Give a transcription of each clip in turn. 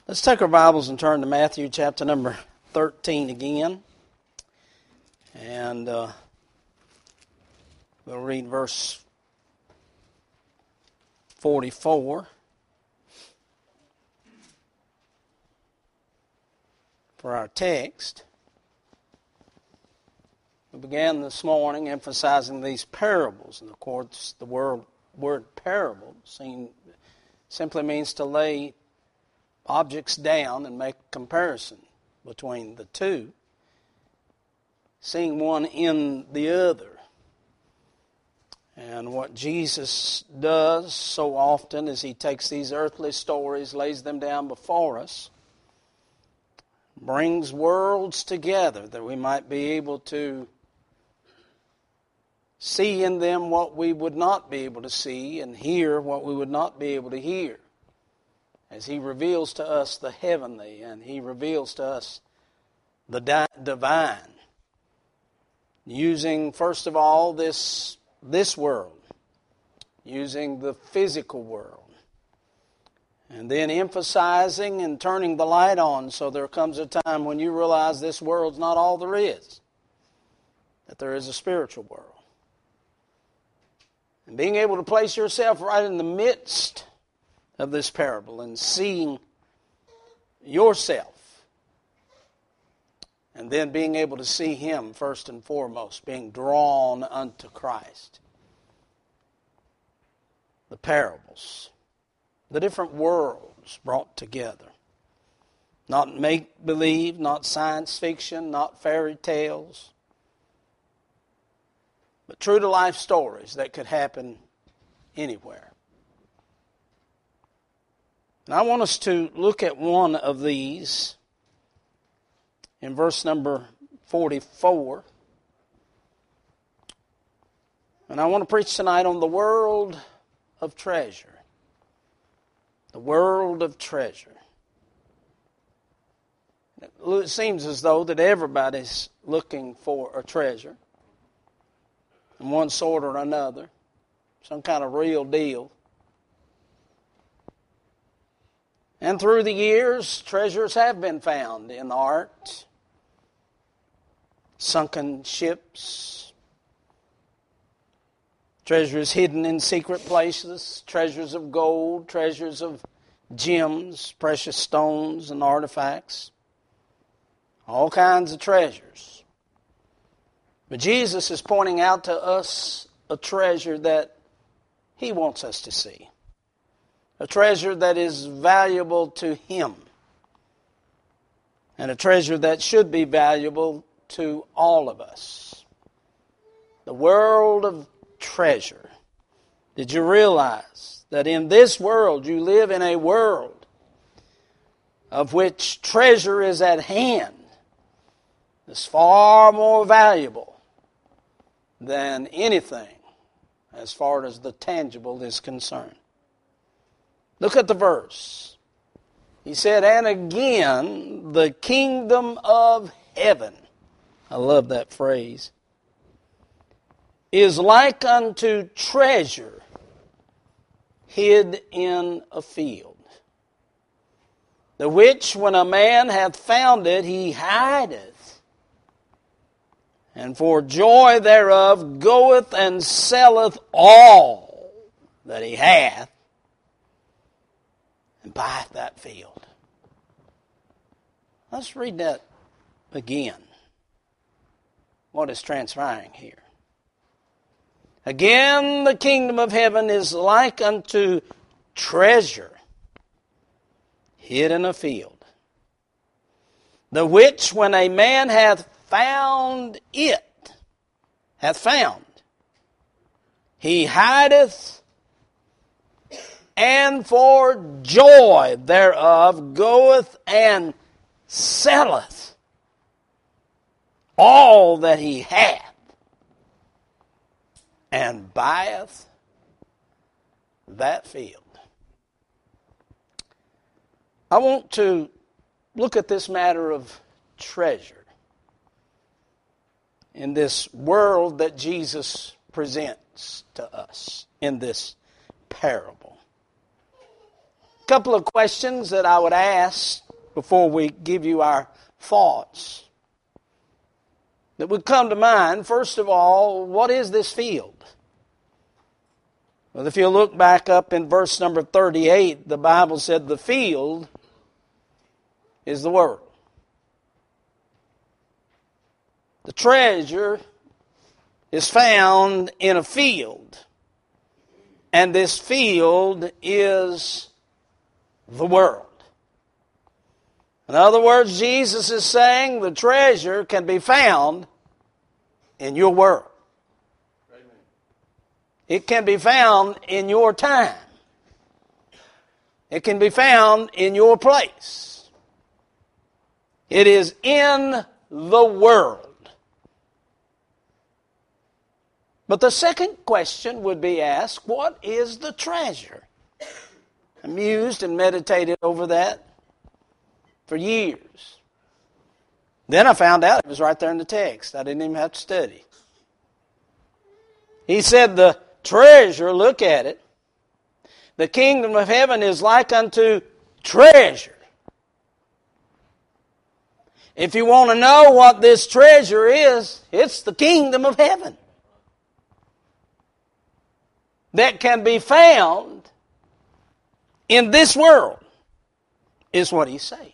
Let's take our Bibles and turn to Matthew chapter number 13 again. And we'll read verse 44 for our text. We began this morning emphasizing these parables. And of course, the word parable simply means to lay objects down and make a comparison between the two, seeing one in the other. And what Jesus does so often is He takes these earthly stories, lays them down before us, brings worlds together that we might be able to see in them what we would not be able to see and hear what we would not be able to hear, as He reveals to us the heavenly and He reveals to us the divine, using first of all this world, using the physical world, and then emphasizing and turning the light on so there comes a time when you realize this world's not all there is, that there is a spiritual world. And being able to place yourself right in the midst of this parable and seeing yourself, and then being able to see Him first and foremost, being drawn unto Christ. The parables, the different worlds brought together. Not make-believe, not science fiction, not fairy tales, but true-to-life stories that could happen anywhere. And I want us to look at one of these in verse number 44. And I want to preach tonight on the world of treasure. The world of treasure. It seems as though that everybody's looking for a treasure in one sort or another, some kind of real deal. And through the years, treasures have been found in art, sunken ships, treasures hidden in secret places, treasures of gold, treasures of gems, precious stones and artifacts, all kinds of treasures. But Jesus is pointing out to us a treasure that He wants us to see. A treasure that is valuable to Him. And a treasure that should be valuable to all of us. The world of treasure. Did you realize that in this world you live in a world of which treasure is at hand? It's far more valuable than anything as far as the tangible is concerned. Look at the verse. He said, and again, the kingdom of heaven, I love that phrase, is like unto treasure hid in a field, the which when a man hath found it, he hideth, and for joy thereof goeth and selleth all that he hath, and buyeth that field. Let's read that again. What is transpiring here? Again, the kingdom of heaven is like unto treasure hid in a field, the which when a man hath found it, he hideth, and for joy thereof goeth and selleth all that he hath, and buyeth that field. I want to look at this matter of treasure in this world that Jesus presents to us in this parable. couple of questions that I would ask before we give you our thoughts that would come to mind. First of all, what is this field? Well, if you look back up in verse number 38, the Bible said the field is the Word. The treasure is found in a field, and this field is the world. In other words, Jesus is saying the treasure can be found in your world. It can be found in your time. It can be found in your place. It is in the world. But the second question would be asked, what is the treasure? I mused and meditated over that for years. Then I found out it was right there in the text. I didn't even have to study. He said the treasure, look at it, the kingdom of heaven is like unto treasure. If you want to know what this treasure is, it's the kingdom of heaven that can be found in this world, is what he's saying.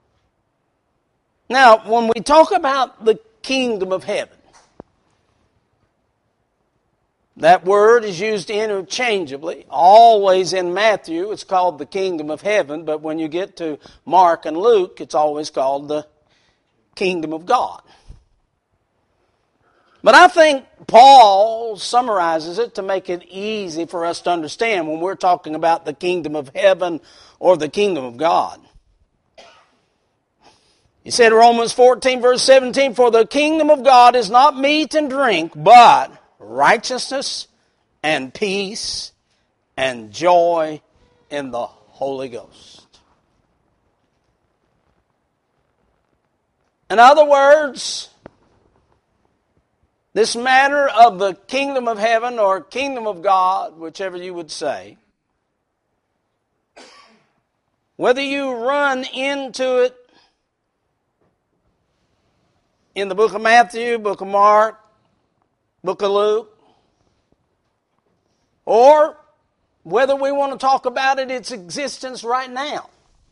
Now, when we talk about the kingdom of heaven, that word is used interchangeably. Always in Matthew, it's called the kingdom of heaven, but when you get to Mark and Luke, it's always called the kingdom of God. But I think Paul summarizes it to make it easy for us to understand when we're talking about the kingdom of heaven or the kingdom of God. He said in Romans 14, verse 17, "For the kingdom of God is not meat and drink, but righteousness and peace and joy in the Holy Ghost." In other words, this matter of the kingdom of heaven or kingdom of God, whichever you would say, whether you run into it in the book of Matthew, book of Mark, book of Luke, or whether we want to talk about its existence right now,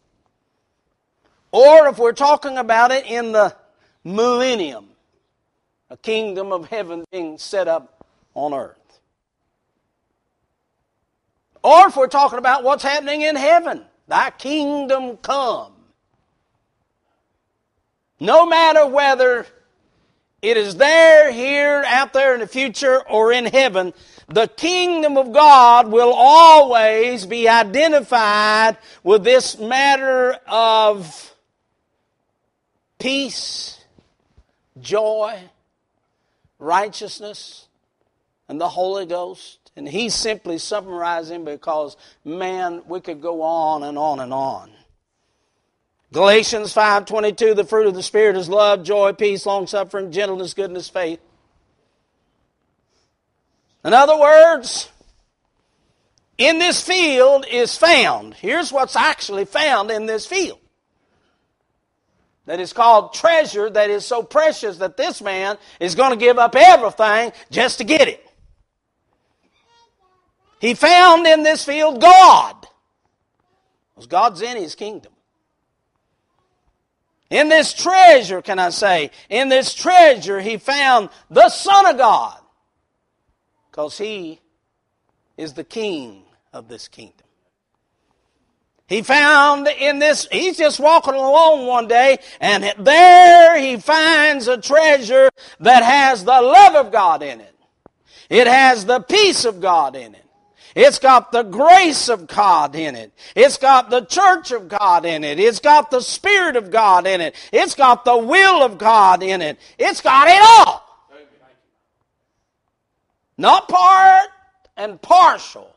or if we're talking about it in the millennium, a kingdom of heaven being set up on earth, or if we're talking about what's happening in heaven, thy kingdom come. No matter whether it is there, here, out there in the future, or in heaven, the kingdom of God will always be identified with this matter of peace, joy, righteousness, and the Holy Ghost. And he's simply summarizing because, man, we could go on and on and on. Galatians 5:22, the fruit of the Spirit is love, joy, peace, long-suffering, gentleness, goodness, faith. In other words, in this field is found. Here's what's actually found in this field. That is called treasure that is so precious that this man is going to give up everything just to get it. He found in this field God. Because God's in His kingdom. In this treasure, can I say, in this treasure he found the Son of God. Because He is the King of this kingdom. He found in this, he's just walking along one day, and there he finds a treasure that has the love of God in it. It has the peace of God in it. It's got the grace of God in it. It's got the church of God in it. It's got the Spirit of God in it. It's got the will of God in it. It's got it all. Not part and partial.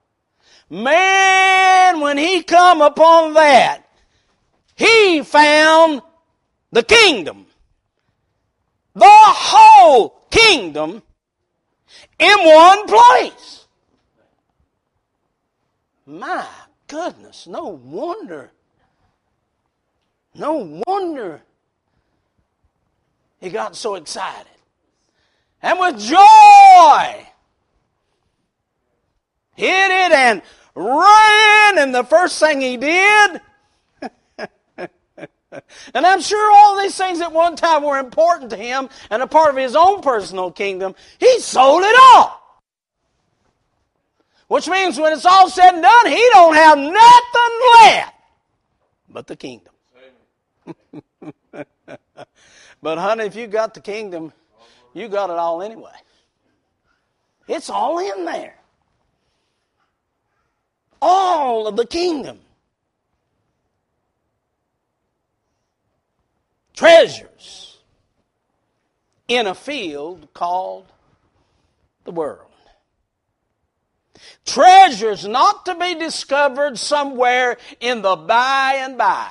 Man, when he come upon that, he found the kingdom. The whole kingdom in one place. My goodness, no wonder. No wonder he got so excited. And with joy, hit it and ran, and the first thing he did, and I'm sure all these things at one time were important to him and a part of his own personal kingdom, he sold it all. Which means when it's all said and done, he don't have nothing left but the kingdom. But honey, if you got the kingdom, you got it all anyway. It's all in there. All of the kingdom. Treasures in a field called the world. Treasures not to be discovered somewhere in the by and by,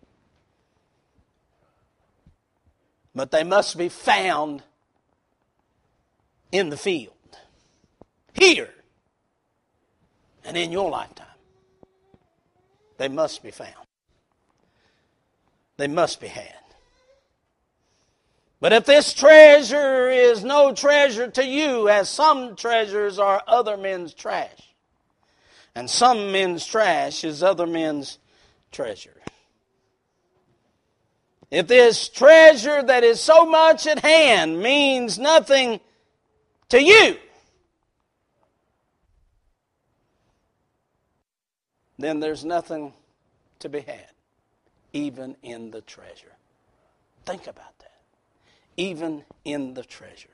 but they must be found in the field, here, and in your lifetime. They must be found. They must be had. But if this treasure is no treasure to you, as some treasures are other men's trash, and some men's trash is other men's treasure. If this treasure that is so much at hand means nothing to you, then there's nothing to be had, even in the treasure. Think about that. Even in the treasure.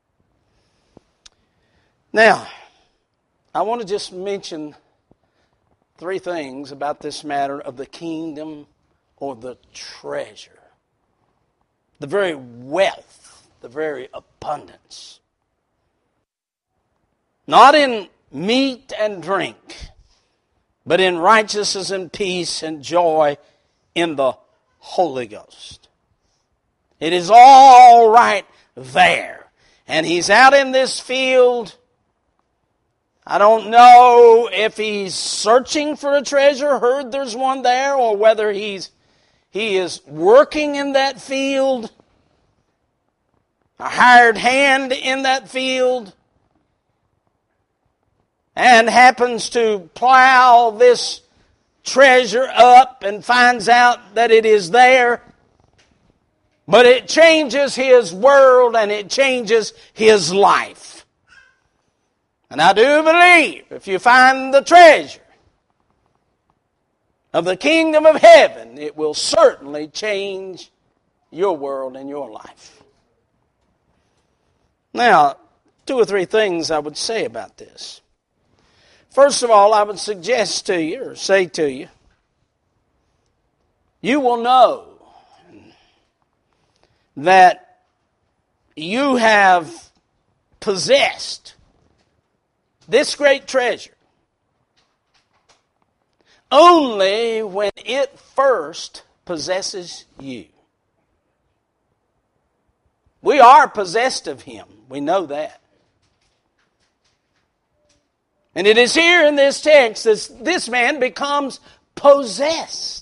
Now, I want to just mention 3 things about this matter of the kingdom or the treasure. The very wealth, the very abundance. Not in meat and drink, but in righteousness and peace and joy in the Holy Ghost. It is all right there. And he's out in this field. I don't know if he's searching for a treasure, heard there's one there, or whether he is working in that field, a hired hand in that field, and happens to plow this treasure up and finds out that it is there. But it changes his world and it changes his life. And I do believe if you find the treasure of the kingdom of heaven, it will certainly change your world and your life. Now, 2 or 3 things I would say about this. First of all, I would suggest to you, or say to you, you will know that you have possessed this great treasure only when it first possesses you. We are possessed of Him. We know that. And it is here in this text that this man becomes possessed.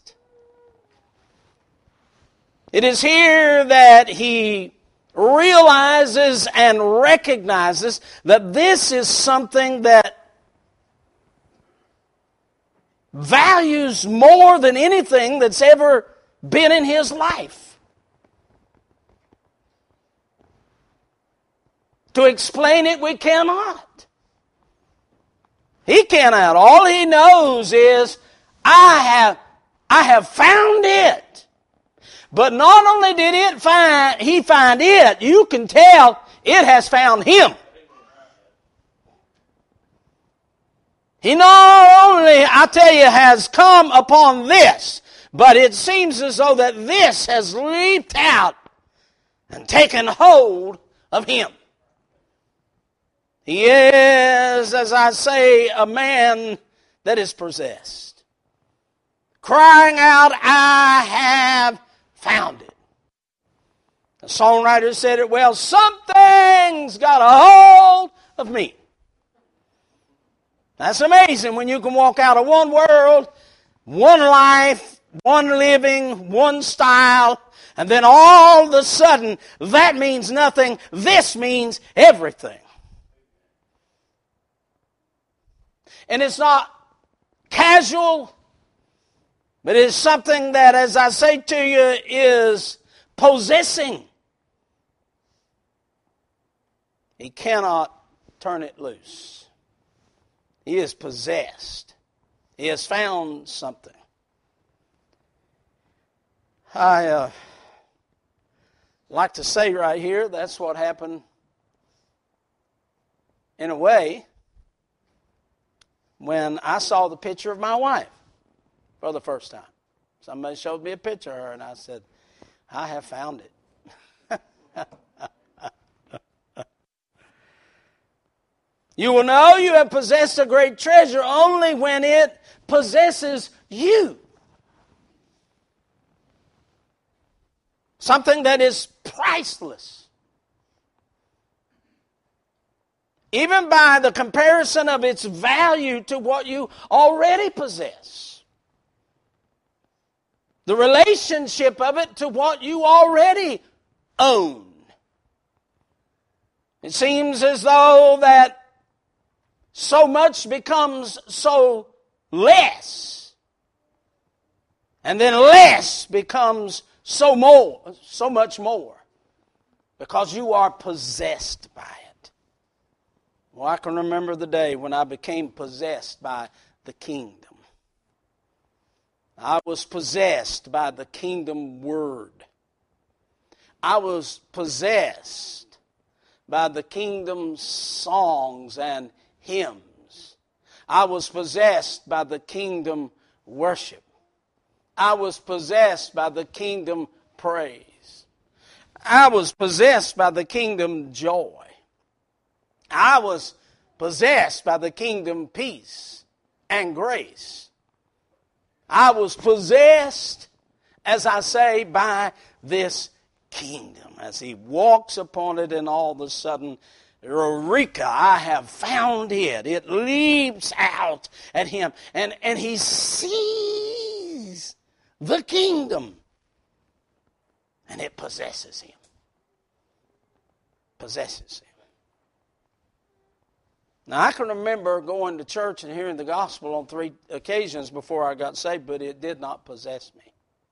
It is here that he realizes and recognizes that this is something that values more than anything that's ever been in his life. To explain it, we cannot. He cannot. All he knows is, I have found it. But not only did he find it, you can tell it has found him. He not only, I tell you, has come upon this, but it seems as though that this has leaped out and taken hold of him. He is, as I say, a man that is possessed, crying out, I have found it. The songwriter said it well, something's got a hold of me. That's amazing when you can walk out of one world, one life, one living, one style, and then all of a sudden, that means nothing. This means everything. And it's not casual, but it's something that, as I say to you, is possessing. He cannot turn it loose. He is possessed. He has found something. I like to say right here, that's what happened in a way when I saw the picture of my wife for the first time. Somebody showed me a picture of her and I said, I have found it. You will know you have possessed a great treasure only when it possesses you. Something that is priceless. Even by the comparison of its value to what you already possess. The relationship of it to what you already own. It seems as though that so much becomes so less. And then less becomes so much more. Because you are possessed by it. Well, I can remember the day when I became possessed by the kingdom. I was possessed by the kingdom word. I was possessed by the kingdom songs and hymns. I was possessed by the kingdom worship. I was possessed by the kingdom praise. I was possessed by the kingdom joy. I was possessed by the kingdom peace and grace. I was possessed, as I say, by this kingdom. As he walks upon it and all of a sudden, Eureka, I have found it. It leaps out at him. And he sees the kingdom. And it possesses him. Possesses him. Now, I can remember going to church and hearing the gospel on 3 occasions before I got saved, but it did not possess me.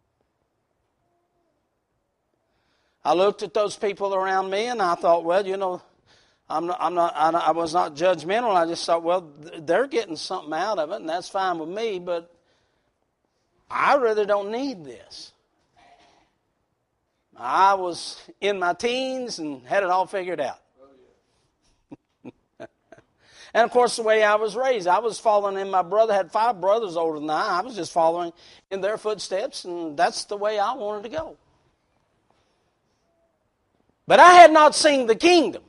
I looked at those people around me and I thought, well, you know, I was not judgmental. I just thought, well, they're getting something out of it, and that's fine with me, but I really don't need this. I was in my teens and had it all figured out. And of course, the way I was raised, I was following in my brother, had 5 brothers older than I was just following in their footsteps, and that's the way I wanted to go. But I had not seen the kingdom.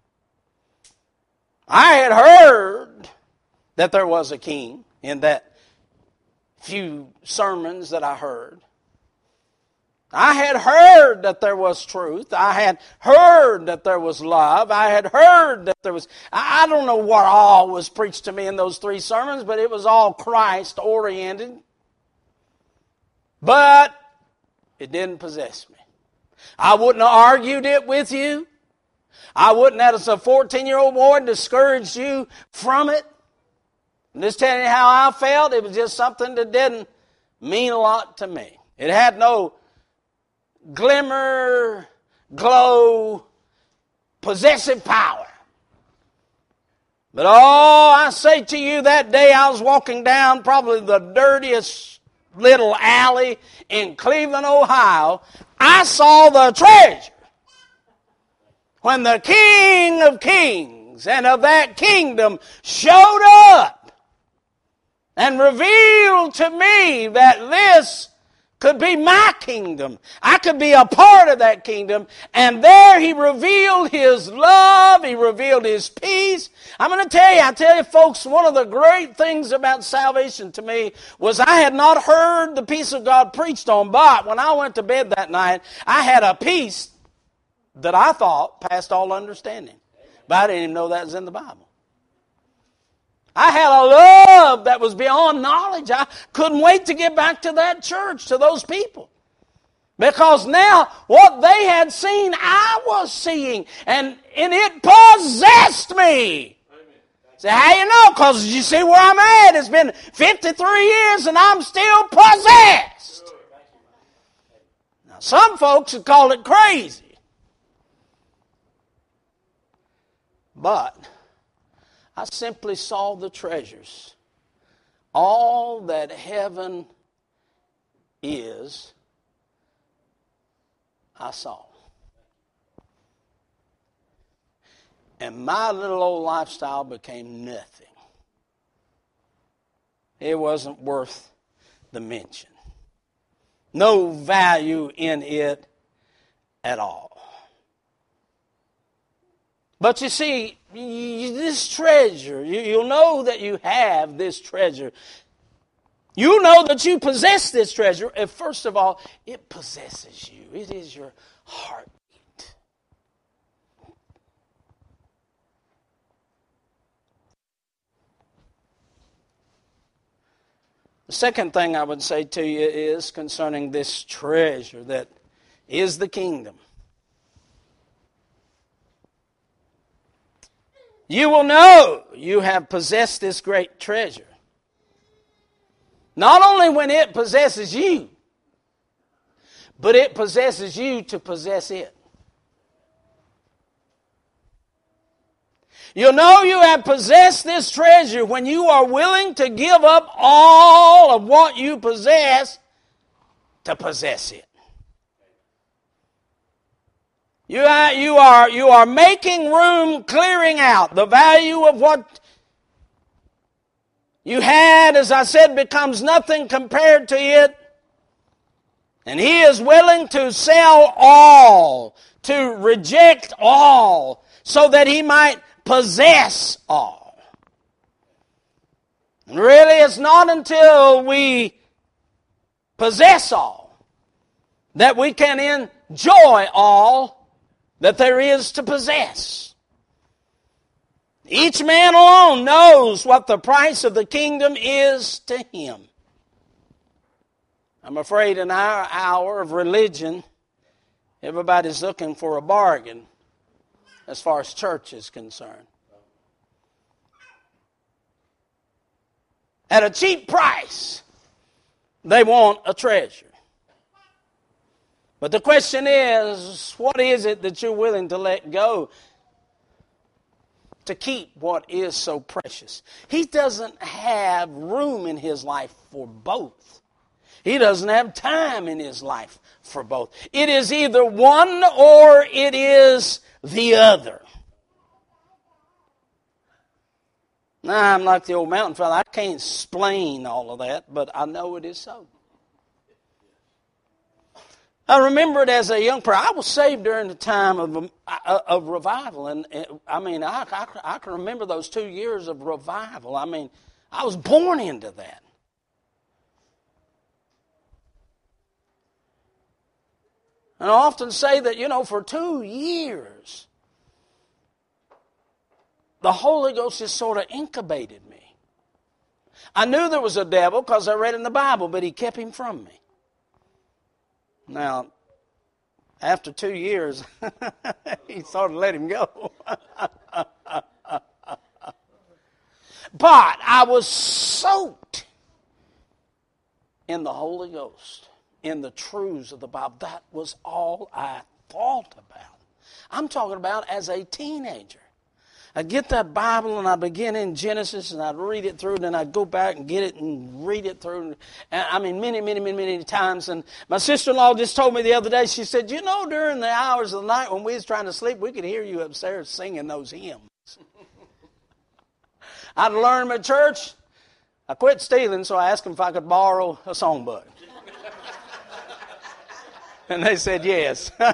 I had heard that there was a king in that few sermons that I heard. I had heard that there was truth. I had heard that there was love. I had heard that there was... I don't know what all was preached to me in those 3 sermons, but it was all Christ-oriented. But it didn't possess me. I wouldn't have argued it with you. I wouldn't, as a 14-year-old boy, discouraged you from it. I'm just telling you how I felt. It was just something that didn't mean a lot to me. It had no glimmer, glow, possessive power. But I say to you, that day I was walking down probably the dirtiest little alley in Cleveland, Ohio. I saw the treasure. When the King of Kings and of that kingdom showed up and revealed to me that this could be my kingdom. I could be a part of that kingdom. And there he revealed his love. He revealed his peace. I'm going to tell you folks, one of the great things about salvation to me was I had not heard the peace of God preached on, but when I went to bed that night, I had a peace that I thought passed all understanding. But I didn't even know that was in the Bible. I had a love that was beyond knowledge. I couldn't wait to get back to that church, to those people. Because now what they had seen, I was seeing. And it possessed me. Say, how you know? Because you see where I'm at. It's been 53 years and I'm still possessed. Now, some folks would call it crazy. But I simply saw the treasures. All that heaven is, I saw. And my little old lifestyle became nothing. It wasn't worth the mention. No value in it at all. But you see, this treasure, you'll know that you have this treasure. You know that you possess this treasure. And first of all, it possesses you. It is your heartbeat. The second thing I would say to you is concerning this treasure that is the kingdom. You will know you have possessed this great treasure. Not only when it possesses you, but it possesses you to possess it. You'll know you have possessed this treasure when you are willing to give up all of what you possess to possess it. You are making room, clearing out. The value of what you had, as I said, becomes nothing compared to it. And He is willing to sell all, to reject all, so that He might possess all. And really, it's not until we possess all that we can enjoy all that there is to possess. Each man alone knows what the price of the kingdom is to him. I'm afraid in our hour of religion, everybody's looking for a bargain as far as church is concerned. At a cheap price, they want a treasure. But the question is, what is it that you're willing to let go to keep what is so precious? He doesn't have room in his life for both. He doesn't have time in his life for both. It is either one or it is the other. Now, I'm like the old mountain fella. I can't explain all of that, but I know it is so. I remember it as a young person. I was saved during the time of revival. And I mean, I can remember those 2 years of revival. I mean, I was born into that. And I often say that, for 2 years, the Holy Ghost just sort of incubated me. I knew there was a devil because I read in the Bible, but he kept him from me. Now, after 2 years, he sort of let him go. But I was soaked in the Holy Ghost, in the truths of the Bible. That was all I thought about. I'm talking about as a teenager. I'd get that Bible and I'd begin in Genesis and I'd read it through and then I'd go back and get it and read it through. And I mean, many times. And my sister-in-law just told me the other day, she said, during the hours of the night when we was trying to sleep, we could hear you upstairs singing those hymns. I'd learned them at church. I quit stealing, so I asked them if I could borrow a songbook. And they said yes. No,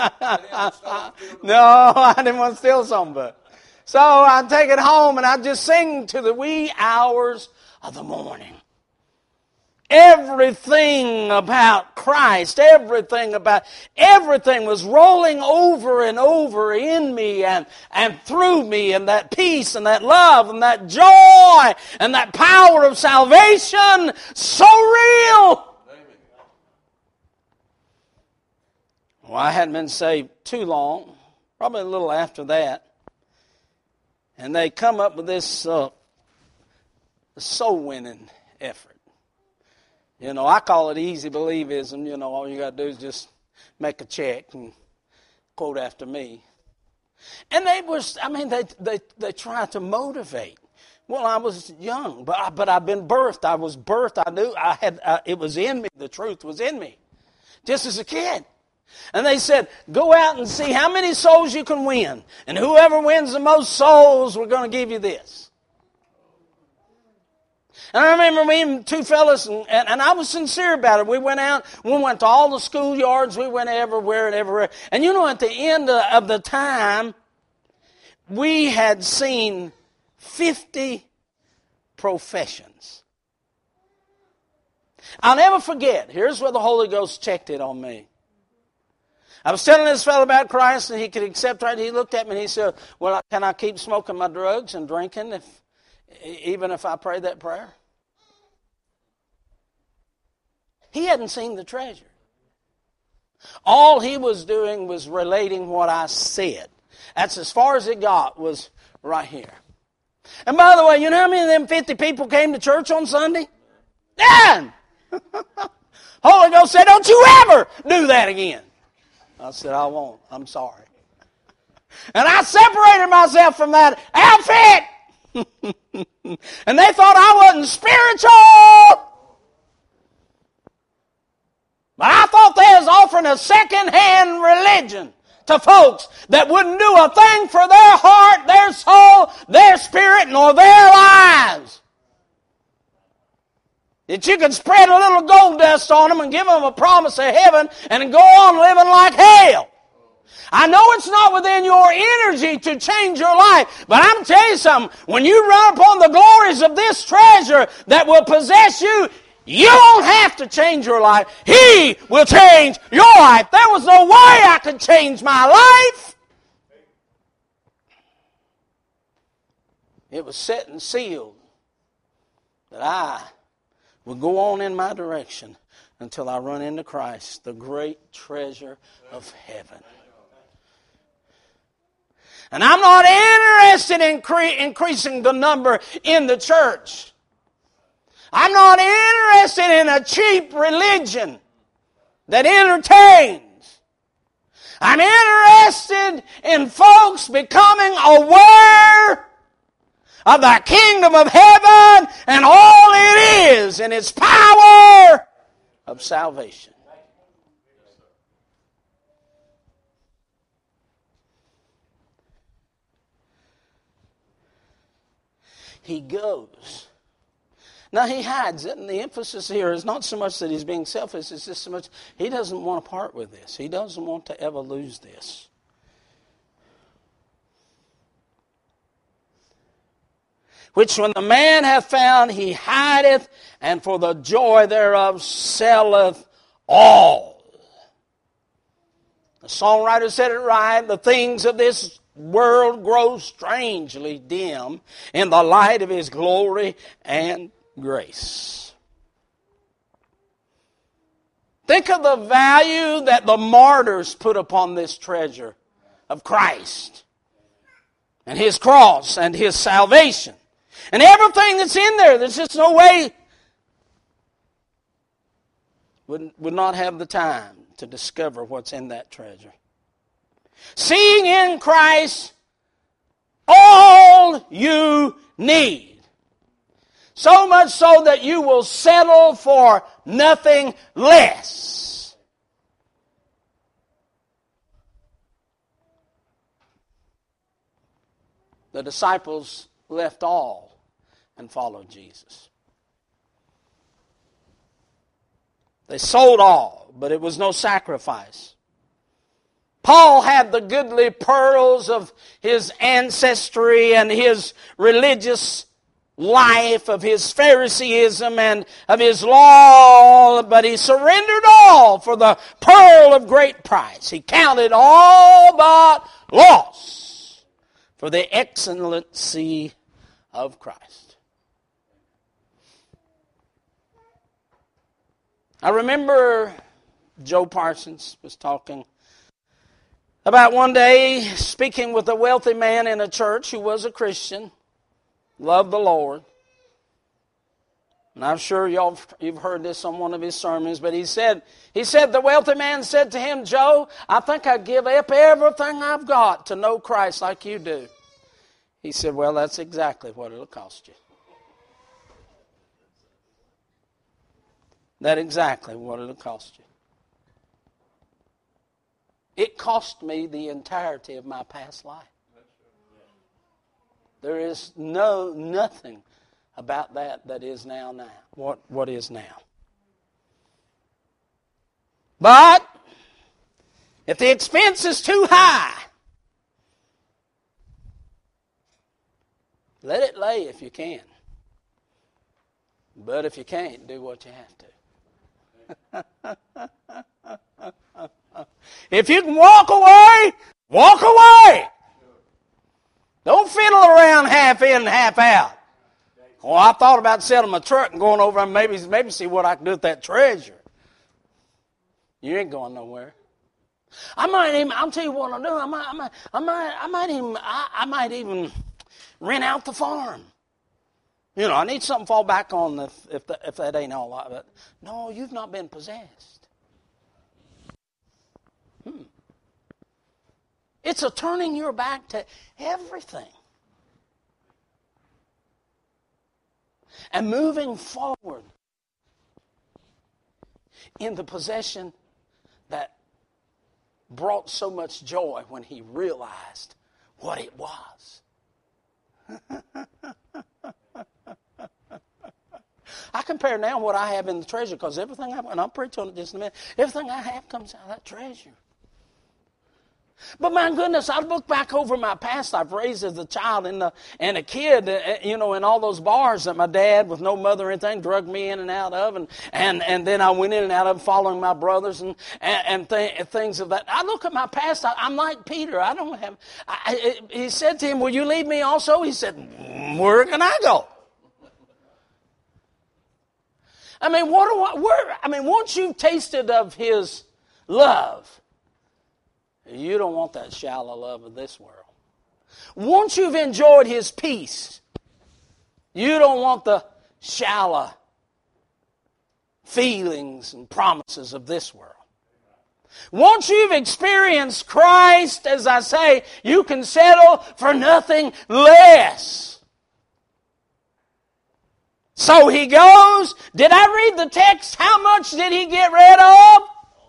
I didn't want to steal a songbook. So I'd take it home and I'd just sing to the wee hours of the morning. everything about Christ, everything was rolling over and over in me and through me, and that peace and that love and that joy and that power of salvation, so real. Well, I hadn't been saved too long, probably a little after that. And they come up with this soul-winning effort. You know, I call it easy believism. You know, all you got to do is just make a check and quote after me. And they tried to motivate. Well, I was young, but I've been birthed. I was birthed. I knew it was in me. The truth was in me, just as a kid. And they said, go out and see how many souls you can win. And whoever wins the most souls, we're going to give you this. And I remember me and two fellas, and I was sincere about it. We went out, we went to all the schoolyards, we went everywhere and everywhere. And you know, at the end of the time, we had seen 50 professions. I'll never forget, here's where the Holy Ghost checked it on me. I was telling this fellow about Christ, and he could accept right. He looked at me and he said, well, can I keep smoking my drugs and drinking even if I pray that prayer? He hadn't seen the treasure. All he was doing was relating what I said. That's as far as it got, was right here. And by the way, you know how many of them 50 people came to church on Sunday? None! Holy Ghost said, don't you ever do that again. I said, I won't. I'm sorry. And I separated myself from that outfit. And they thought I wasn't spiritual. But I thought they was offering a second-hand religion to folks that wouldn't do a thing for their heart, their soul, their spirit, nor their lives. That you could spread a little gold dust on them and give them a promise of heaven and go on living like hell. I know it's not within your energy to change your life, but I'm telling you something. When you run upon the glories of this treasure that will possess you, you don't have to change your life. He will change your life. There was no way I could change my life. It was set and sealed that I will go on in my direction until I run into Christ, the great treasure of heaven. And I'm not interested in increasing the number in the church. I'm not interested in a cheap religion that entertains. I'm interested in folks becoming aware of the kingdom of heaven and all it is and its power of salvation. He goes. Now he hides it, and the emphasis here is not so much that he's being selfish, it's just so much he doesn't want to part with this. He doesn't want to ever lose this. Which when the man hath found, he hideth, and for the joy thereof selleth all. The songwriter said it right. The things of this world grow strangely dim in the light of his glory and grace. Think of the value that the martyrs put upon this treasure of Christ and his cross and his salvation. And everything that's in there, there's just no way, would not have the time to discover what's in that treasure. Seeing in Christ all you need. So much so that you will settle for nothing less. The disciples left all and followed Jesus. They sold all, but it was no sacrifice. Paul had the goodly pearls of his ancestry and his religious life of his Phariseeism and of his law, but he surrendered all for the pearl of great price. He counted all but loss for the excellency of Christ. I remember Joe Parsons was talking about one day speaking with a wealthy man in a church who was a Christian, loved the Lord. And I'm sure you've heard this on one of his sermons, but he said the wealthy man said to him, Joe, I think I'd give up everything I've got to know Christ like you do. He said, well, that's exactly what it'll cost you. That's exactly what it'll cost you. It cost me the entirety of my past life. There is nothing about that is now. What is now. But if the expense is too high, let it lay if you can. But if you can't, do what you have to. If you can walk away, walk away. Don't fiddle around half in and half out. Oh, I thought about selling my truck and going over and maybe see what I can do with that treasure. You ain't going nowhere. I'll tell you what I'll do. I might even rent out the farm. You know, I need something to fall back on if that ain't all of it. No, you've not been possessed. It's a turning your back to everything. And moving forward in the possession that brought so much joy when he realized what it was. I compare now what I have in the treasure, because everything and I'll preach on it just in a minute, everything I have comes out of that treasure. But my goodness, I look back over my past I've raised as a child and a kid, in all those bars that my dad, with no mother or anything, drugged me in and out of, and then I went in and out of following my brothers and things of that. I look at my past, I'm like Peter. I don't have. He said to him, "Will you leave me also?" He said, "Where can I go?" I mean, once you've tasted of his love, you don't want that shallow love of this world. Once you've enjoyed his peace, you don't want the shallow feelings and promises of this world. Once you've experienced Christ, as I say, you can settle for nothing less. So he goes. Did I read the text? How much did he get rid of?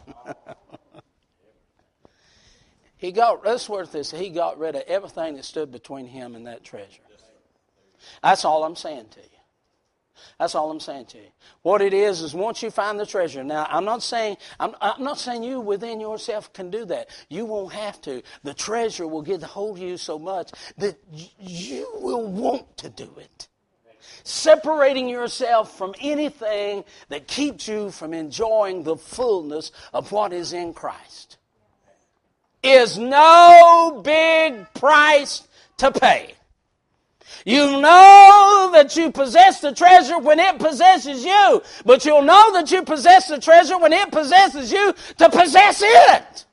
He got rid of everything that stood between him and that treasure. That's all I'm saying to you. That's all I'm saying to you. What it is once you find the treasure. Now, I'm not saying you within yourself can do that. You won't have to. The treasure will get a hold of you so much that you will want to do it. Separating yourself from anything that keeps you from enjoying the fullness of what is in Christ is no big price to pay. You know that you possess the treasure when it possesses you, but you'll know that you possess the treasure when it possesses you to possess it.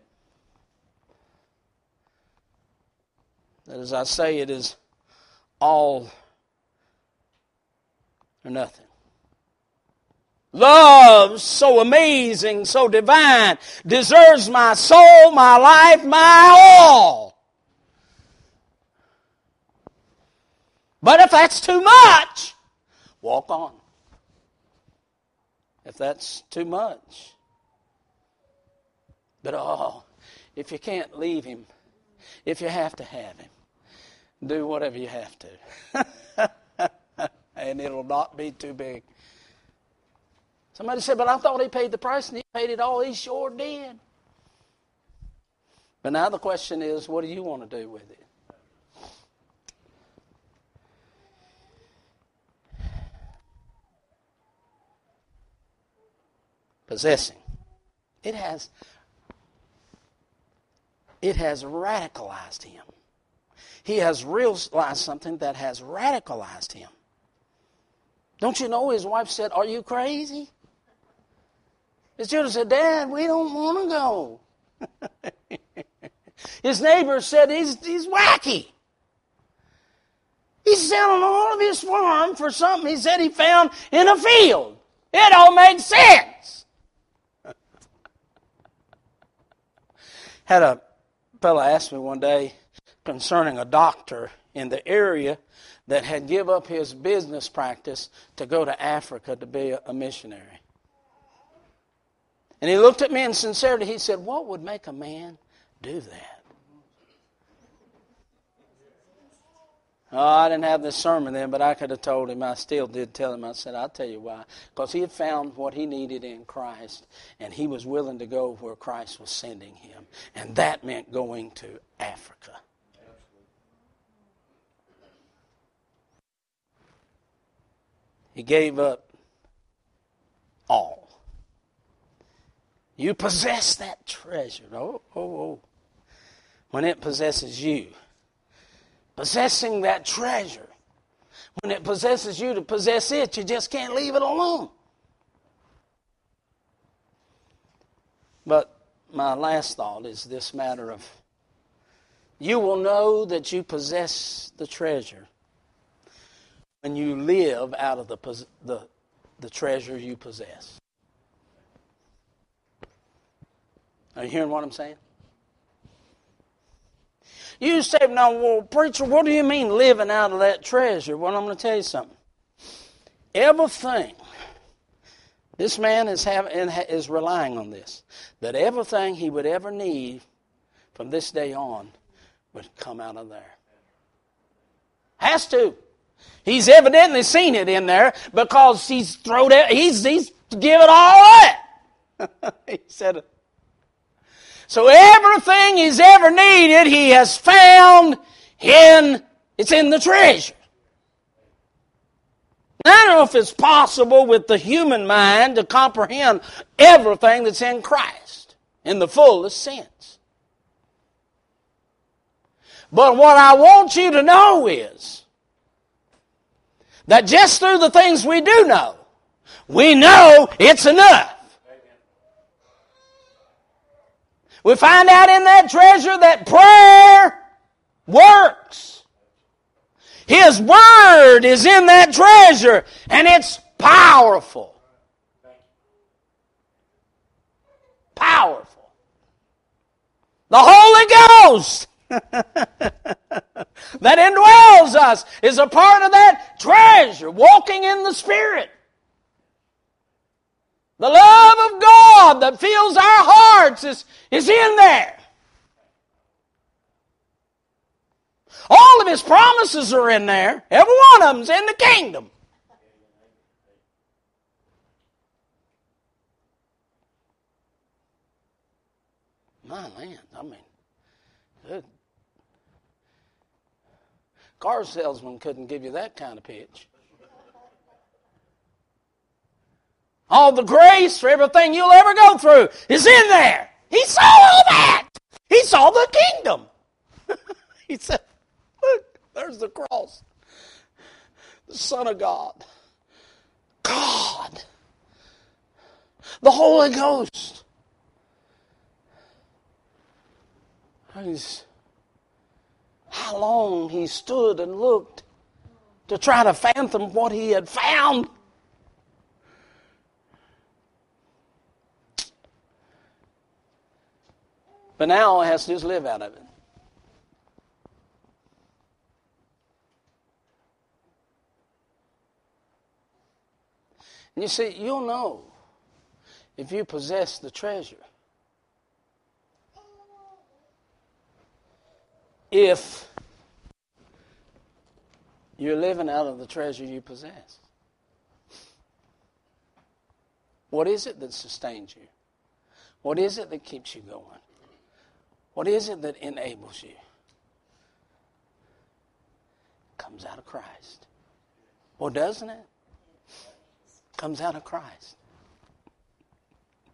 As I say, it is all or nothing. Love so amazing, so divine, deserves my soul, my life, my all. But if that's too much, walk on. If that's too much. But if you can't leave him, if you have to have him, do whatever you have to. And it'll not be too big. Somebody said, but I thought he paid the price and he paid it all. He sure did. But now the question is, what do you want to do with it? Possessing. It has radicalized him. He has realized something that has radicalized him. Don't you know his wife said, "Are you crazy?" His children said, "Dad, we don't want to go." His neighbor said, he's wacky. He's selling all of his farm for something he said he found in a field. It don't make sense. Had a fellow ask me one day concerning a doctor in the area that had give up his business practice to go to Africa to be a missionary. And he looked at me in sincerity. He said, "What would make a man do that?" Oh, I didn't have this sermon then, but I could have told him. I still did tell him. I said, "I'll tell you why." Because he had found what he needed in Christ, and he was willing to go where Christ was sending him. And that meant going to Africa. He gave up all. You possess that treasure. Oh. When it possesses you. Possessing that treasure. When it possesses you to possess it, you just can't leave it alone. But my last thought is this matter of you will know that you possess the treasure when you live out of the treasure you possess. Are you hearing what I'm saying? You say, "Now, well, preacher, what do you mean living out of that treasure?" Well, I'm going to tell you something. Everything, this man is relying on this, that everything he would ever need from this day on would come out of there. Has to. He's evidently seen it in there because he's thrown it. He's given all that. He said. So everything he's ever needed, he has found it's in the treasure. Now, I don't know if it's possible with the human mind to comprehend everything that's in Christ in the fullest sense. But what I want you to know is that just through the things we do know, we know it's enough. We find out in that treasure that prayer works. His Word is in that treasure, and it's powerful. Powerful. The Holy Ghost that indwells us is a part of that treasure, walking in the Spirit. The love of God that fills our hearts is in there. All of His promises are in there. Every one of them's in the kingdom. My land, I mean, good. Car salesman couldn't give you that kind of pitch. All the grace for everything you'll ever go through is in there. He saw all that. He saw the kingdom. He said, "Look, there's the cross. The Son of God. God. The Holy Ghost." How long he stood and looked to try to fathom what he had found. But now all he has to do is live out of it. And you see, you'll know if you possess the treasure. If you're living out of the treasure you possess. What is it that sustains you? What is it that keeps you going? What is it that enables you? It comes out of Christ. Well, doesn't it? Comes out of Christ.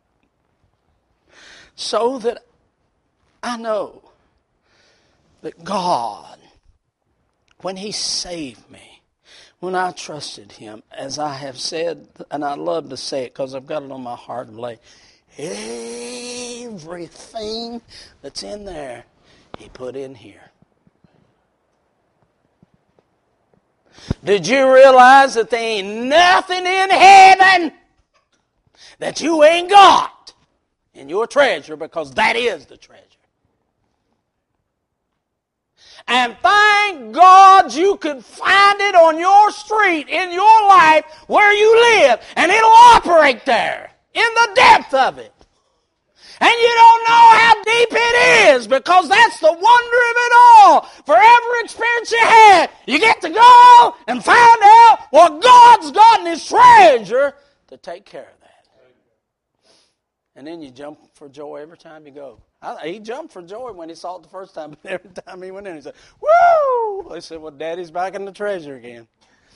so that I know that God, when He saved me, when I trusted Him, as I have said, and I love to say it because I've got it on my heart of late, everything that's in there, He put in here. Did you realize that there ain't nothing in heaven that you ain't got in your treasure, because that is the treasure? And thank God you could find it on your street, in your life, where you live, and it'll operate there, in the depth of it. And you don't know how deep it is, because that's the wonder of it all. For every experience you had, you get to go and find out what God's got in His treasure to take care of that. And then you jump for joy every time you go. He jumped for joy when he saw it the first time, but every time he went in, he said, "Woo!" They said, "Well, Daddy's back in the treasure again."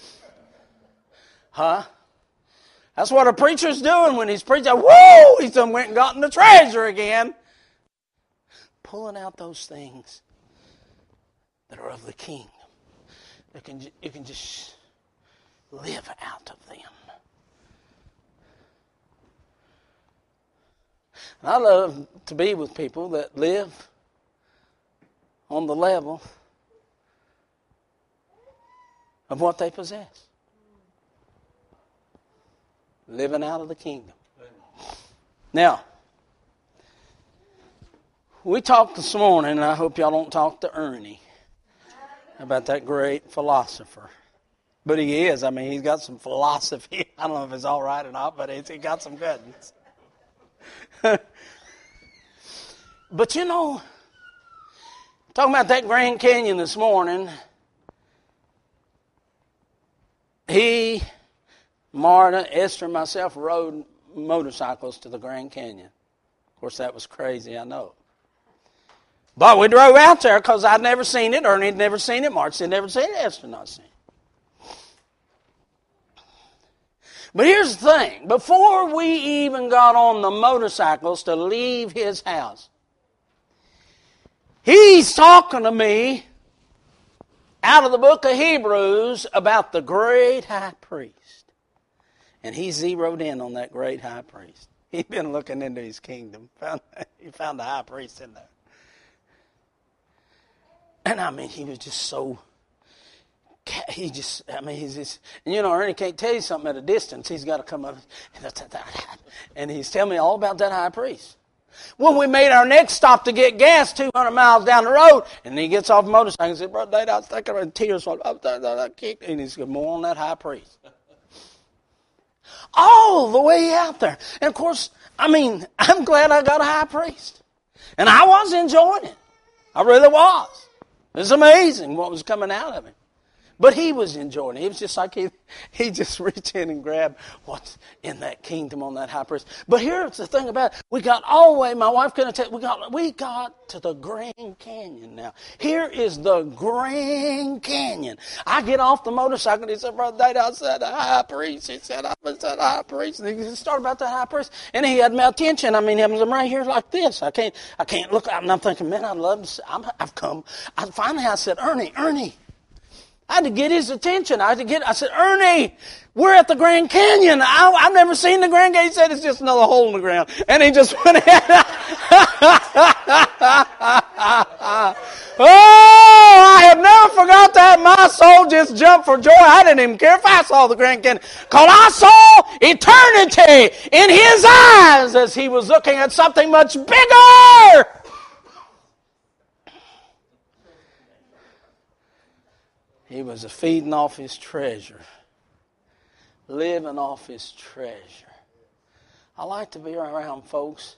Huh? That's what a preacher's doing when he's preaching. Woo! He's done went and got in the treasure again. Pulling out those things that are of the kingdom. You can just live out of them. And I love to be with people that live on the level of what they possess. Living out of the kingdom. Now, we talked this morning, and I hope y'all don't talk to Ernie about that great philosopher. But he is. I mean, he's got some philosophy. I don't know if it's all right or not, but he got some good ones. But you know, talking about that Grand Canyon this morning, he, Marta, Esther, and myself rode motorcycles to the Grand Canyon. Of course, that was crazy, I know. But we drove out there because I'd never seen it. Ernie had never seen it. Marta had never seen it. Esther had not seen it. But here's the thing. Before we even got on the motorcycles to leave his house, he's talking to me out of the book of Hebrews about the great high priest. And he zeroed in on that great high priest. He'd been looking into his kingdom. He found the high priest in there. And I mean, he was just so... he's just, and you know, Ernie can't tell you something at a distance. He's got to come up, and he's telling me all about that high priest. When we made our next stop to get gas 200 miles down the road, and he gets off the motorcycle and said, "Brother Dave, I was thinking about tears." And he said, "More on that high priest." All the way out there. And of course, I mean, I'm glad I got a high priest. And I was enjoying it. I really was. It was amazing what was coming out of him. But he was enjoying it. He was just like he just reached in and grabbed what's in that kingdom on that high priest. But here's the thing about it. We got all the way, my wife couldn't tell, we got to the Grand Canyon now. Here is the Grand Canyon. I get off the motorcycle and he said, "Brother Dave, I said the high priest." He said, "I was the high priest." And he started about the high priest. And he had my attention. I mean, I'm right here like this. I can't look. And I'm thinking, man, I'd love to see. I've come. Finally, I said, Ernie. I had to get his attention. I said, "Ernie, we're at the Grand Canyon. I've never seen the Grand Canyon." He said, "It's just another hole in the ground." And he just went ahead. Oh, I have never forgot that. My soul just jumped for joy. I didn't even care if I saw the Grand Canyon, because I saw eternity in his eyes as he was looking at something much bigger. He was feeding off his treasure, living off his treasure. I like to be around folks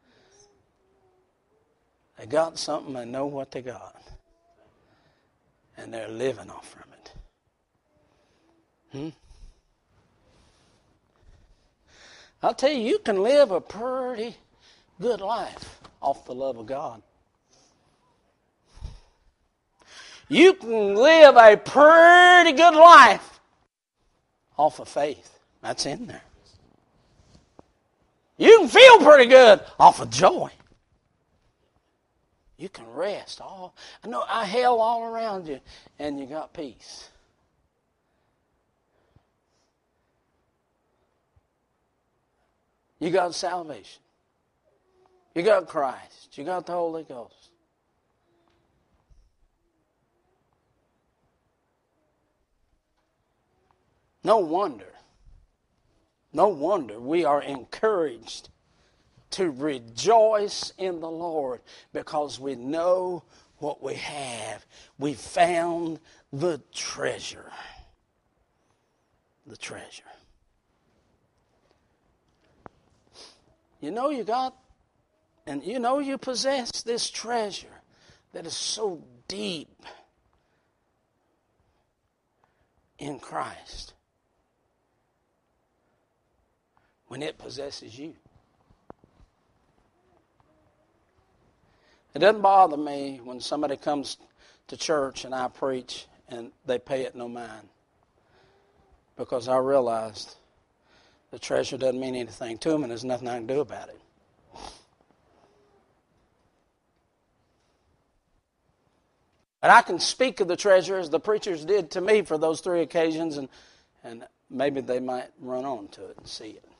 that got something and know what they got, and they're living off from it. I'll tell you, you can live a pretty good life off the love of God. You can live a pretty good life off of faith. That's in there. You can feel pretty good off of joy. You can rest. I know hell all around you, and you got peace. You got salvation. You got Christ. You got the Holy Ghost. No wonder we are encouraged to rejoice in the Lord because we know what we have. We found the treasure. The treasure. You know you got, and you know you possess this treasure that is so deep in Christ when it possesses you. It doesn't bother me when somebody comes to church and I preach and they pay it no mind, because I realized the treasure doesn't mean anything to them and there's nothing I can do about it. But I can speak of the treasure as the preachers did to me for those 3 occasions, and maybe they might run on to it and see it.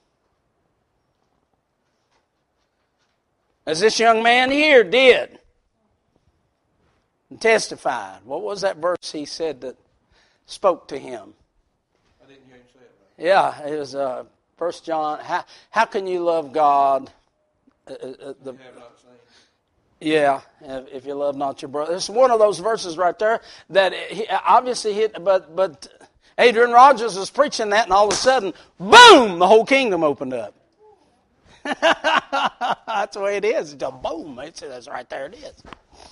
As this young man here did and testified. What was that verse he said that spoke to him? I didn't hear him say it right. Yeah, it was 1 John. How can you love God? You have not seen. Yeah, if you love not your brother. It's one of those verses right there that he obviously hit, but Adrian Rogers was preaching that, and all of a sudden, boom, the whole kingdom opened up. That's the way it is. It's a boom. That's right there it is.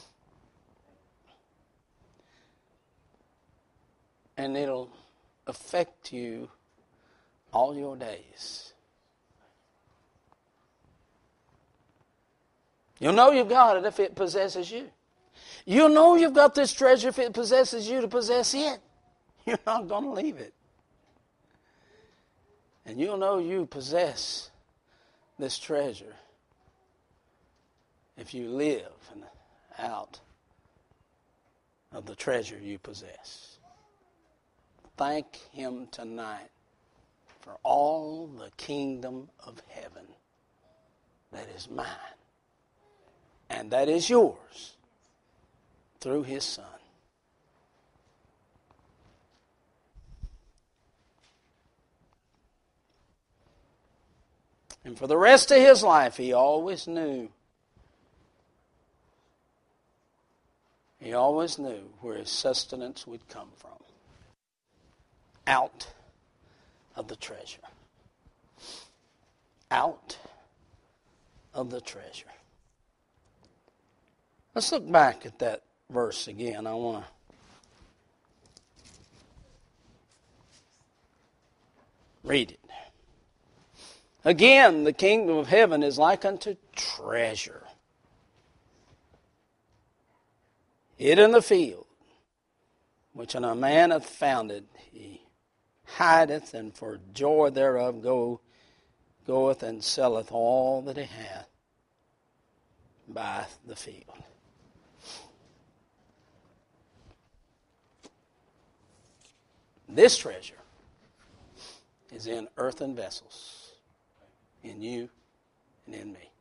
And it'll affect you all your days. You'll know you've got it if it possesses you. You'll know you've got this treasure if it possesses you to possess it. You're not going to leave it. And you'll know you possess this treasure if you live out of the treasure you possess. Thank Him tonight for all the kingdom of heaven that is mine and that is yours through His Son. And for the rest of his life, he always knew. He always knew where his sustenance would come from. Out of the treasure. Out of the treasure. Let's look back at that verse again. I want to read it. Again, the kingdom of heaven is like unto treasure hid in the field, which when a man hath found it, he hideth, and for joy thereof goeth and selleth all that he hath, buyeth the field. This treasure is in earthen vessels, in you and in me.